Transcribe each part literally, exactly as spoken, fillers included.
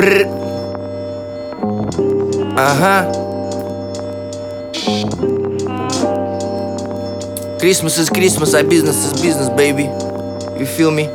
Бррр. Ага. Christmas is Christmas, а business is business, baby. You feel me?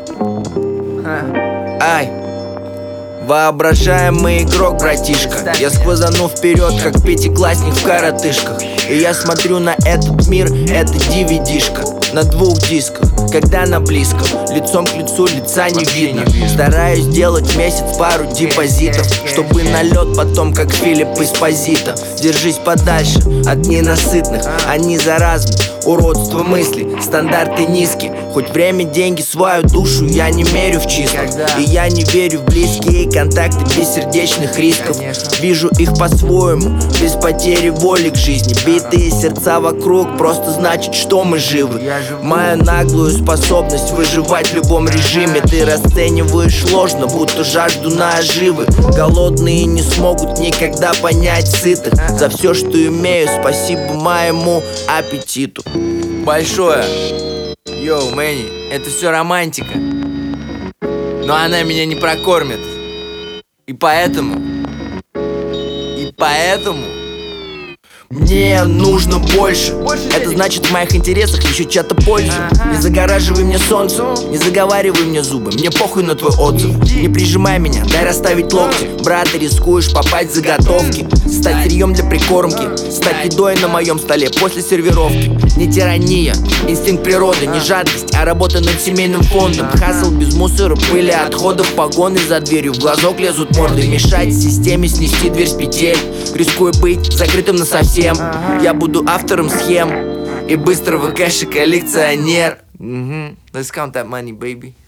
Ай. Воображаемый игрок, братишка. Я сквозану вперед, как пятиклассник в коротышках. И я смотрю на этот мир, это ди ви ди-шка на двух дисках, когда на близком, лицом к лицу лица не видно. Стараюсь сделать месяц пару депозитов, чтобы на лед потом, как Филипп Эспозито. Держись подальше от ненасытных, они заразны. Уродство мысли, стандарты низкие. Хоть время, деньги, свою душу я не мерю в числах. И я не верю в близкие контакты без сердечных рисков. Вижу их по-своему, без потери воли к жизни. Битые сердца вокруг, просто значит, что мы живы. Мою наглую способность выживать в любом режиме ты расцениваешь ложно, будто жажду наживы. Голодные не смогут никогда понять сытых. За все, что имею, спасибо моему аппетиту. Большое. Йоу, Мэнни, это все романтика, но она меня не прокормит. И поэтому И поэтому мне нужно больше. Это значит, в моих интересах еще чья-то польза. Не загораживай мне солнце, не заговаривай мне зубы. Мне похуй на твой отзыв. Не прижимай меня, дай расставить локти. Брат, ты рискуешь попасть в заготовки, стать сырьем для прикормки, стать едой на моем столе после сервировки. Не тирания, инстинкт природы, не жадность, а работа над семейным фондом. Хасл без мусора, пыли, отходов, погоны за дверью. В глазок лезут морды, мешать системе снести дверь с петель. Рискуя быть закрытым насовсем. Я буду автором схем и быстрого кэша коллекционер. mm-hmm. Let's count that money, baby.